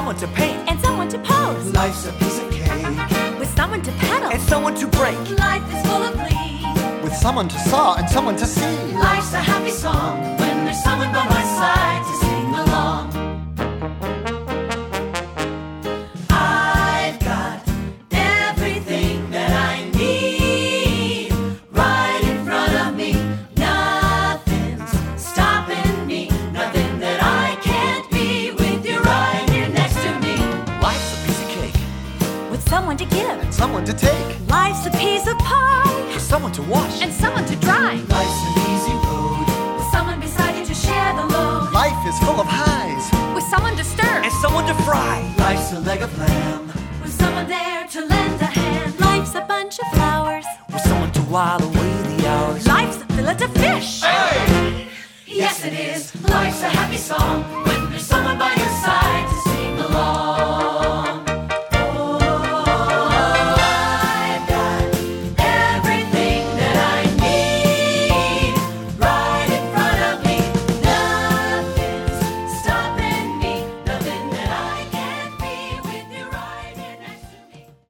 someone to paint, and someone to pose. Life's a piece of cake, With someone to pedal, and someone to break. life is full of glee. with someone to saw and someone to see. Life's a happy song when there's someone by my side to sing along. I've got everything that I need right in front of me. Nothing's stopping me, nothing that I can't be with you right here next to me. Life's a piece of cake, With someone to give, And someone to take. life's a piece of pie, with someone to wash, and someone to dry. Life's an easy road. With someone beside you to share the load, Life is full of highs. with someone to stir, and someone to fry. Life's a leg of lamb. with someone there to lend a hand. Life's a bunch of flowers, With someone to while away the hours. life's a fillet of fish. Hey! Yes, it is. Life's a happy song